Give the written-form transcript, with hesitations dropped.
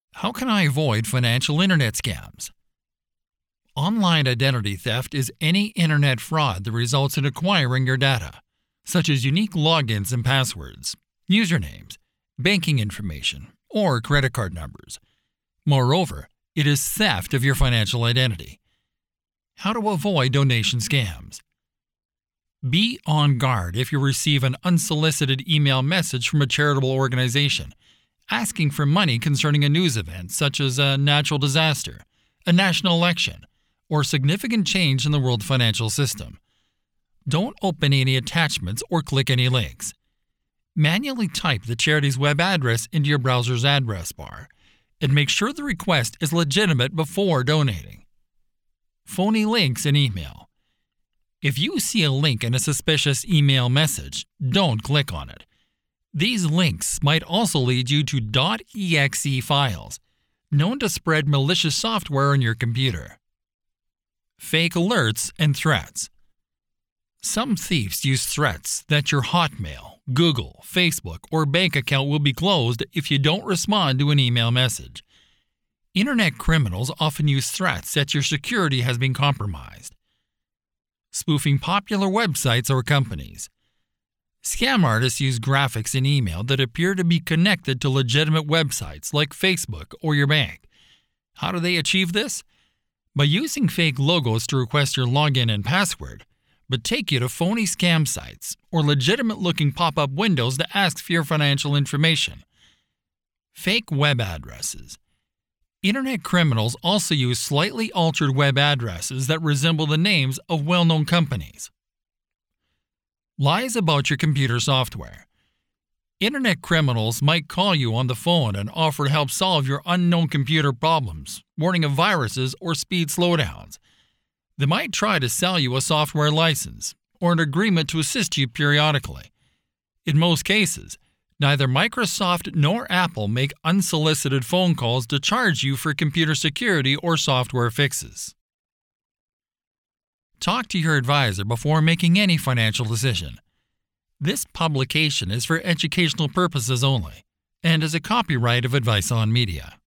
How can I avoid financial internet scams? Online identity theft is any internet fraud that results in acquiring your data, such as unique logins and passwords, usernames, banking information, or credit card numbers. Moreover, it is theft of your financial identity. How to avoid donation scams? Be on guard if you receive an unsolicited email message from a charitable organization asking for money concerning a news event such as a natural disaster, a national election, or significant change in the world financial system. Don't open any attachments or click any links. Manually type the charity's web address into your browser's address bar and make sure the request is legitimate before donating. Phony links in email. If you see a link in a suspicious email message, don't click on it. These links might also lead you to .exe files, known to spread malicious software on your computer. Fake alerts and threats. Some thieves use threats that your Hotmail, Google, Facebook, or bank account will be closed if you don't respond to an email message. Internet criminals often use threats that your security has been compromised. Spoofing popular websites or companies. Scam artists use graphics in email that appear to be connected to legitimate websites like Facebook or your bank. How do they achieve this? By using fake logos to request your login and password, but take you to phony scam sites or legitimate-looking pop-up windows that ask for your financial information. Fake web addresses. Internet criminals also use slightly altered web addresses that resemble the names of well-known companies. Lies about your computer software. Internet criminals might call you on the phone and offer to help solve your unknown computer problems, warning of viruses or speed slowdowns. They might try to sell you a software license or an agreement to assist you periodically. In most cases, neither Microsoft nor Apple make unsolicited phone calls to charge you for computer security or software fixes. Talk to your advisor before making any financial decision. This publication is for educational purposes only and is a copyright of Advice on Media.